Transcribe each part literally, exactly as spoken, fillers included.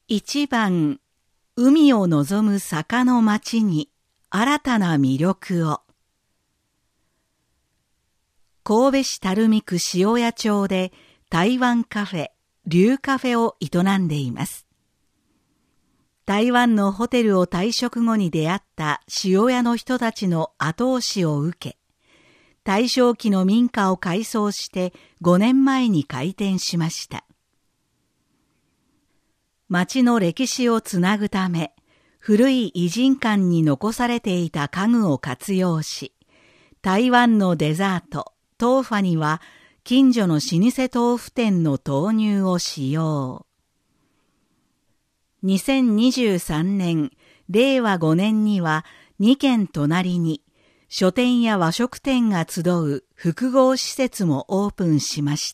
一番、海を望む坂の町に新たな魅力を。神戸市垂水区塩谷町で台湾カフェ、龍カフェを営んでいます。台湾のホテルを退職後に出会った塩谷の人たちの後押しを受け、大正期の民家を改装してごねんまえに開店しました。町の歴史をつなぐため、古い異人館に残されていた家具を活用し、台湾のデザート、トーファには近所の老舗豆腐店の豆乳を使用。にせんにじゅうさんねん、れいわごねんにはにけん隣に書店や和食店が集う複合施設もオープンしました。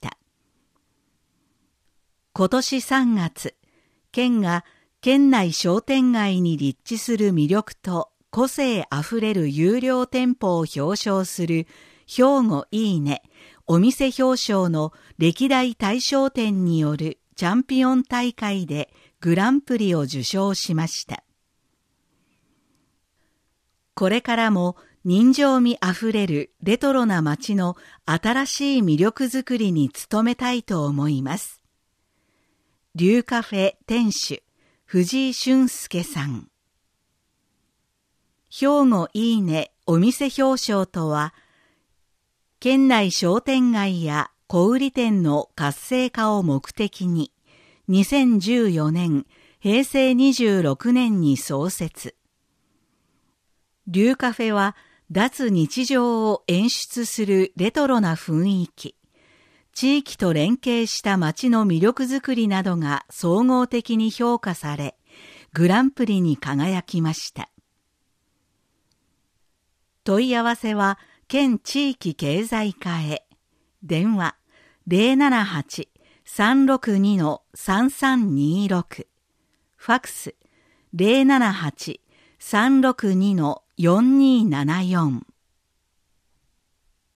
今年さんがつ、県が県内商店街に立地する魅力と個性あふれる有料店舗を表彰する兵庫いいねお店表彰の歴代大賞店によるチャンピオン大会でグランプリを受賞しました。これからも人情味あふれるレトロな街の新しい魅力づくりに努めたいと思います。龍カフェ店主、藤井俊介さん。兵庫いいねお店表彰とは、県内商店街や小売店の活性化を目的に、にせんじゅうよねん、へいせいにじゅうろくねんに創設。龍カフェは脱日常を演出するレトロな雰囲気、地域と連携した街の魅力づくりなどが総合的に評価され、グランプリに輝きました。問い合わせは県地域経済課へ。電話 ゼロななはち さんろくに さんさんにろく。ファクス ゼロななはち さんろくに よんにーななよん。